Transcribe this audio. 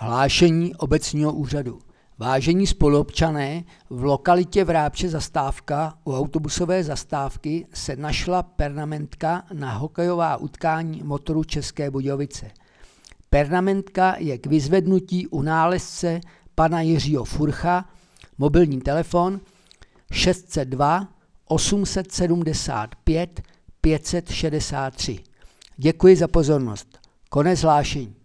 Hlášení obecního úřadu. Vážení spoluobčané, v lokalitě Vrápče zastávka u autobusové zastávky se našla permanentka na hokejová utkání Motoru České Budějovice. Permanentka je k vyzvednutí u nálezce pana Jiřího Furcha, mobilní telefon 602 875 563. Děkuji za pozornost. Konec hlášení.